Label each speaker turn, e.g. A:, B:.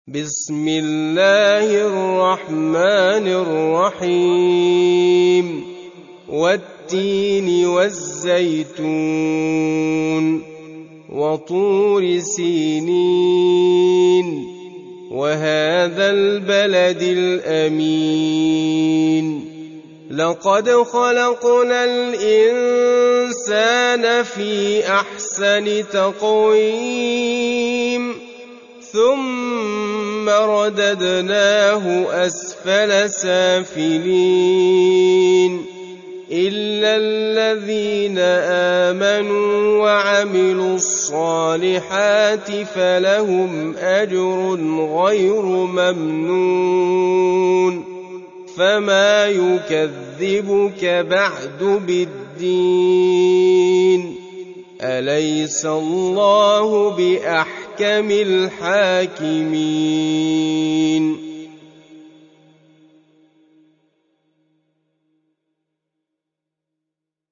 A: بسم الله الرحمن الرحيم والتين والزيتون وطور سينين وهذا البلد الأمين لقد خلقنا الإنسان في أحسن تقويم ثم رددناه أسفل سافلين إلا الذين آمنوا وعملوا الصالحات فلهم أجر غير ممنون فما يكذبك بعد بالدين أليس الله بأحكم الحاكمين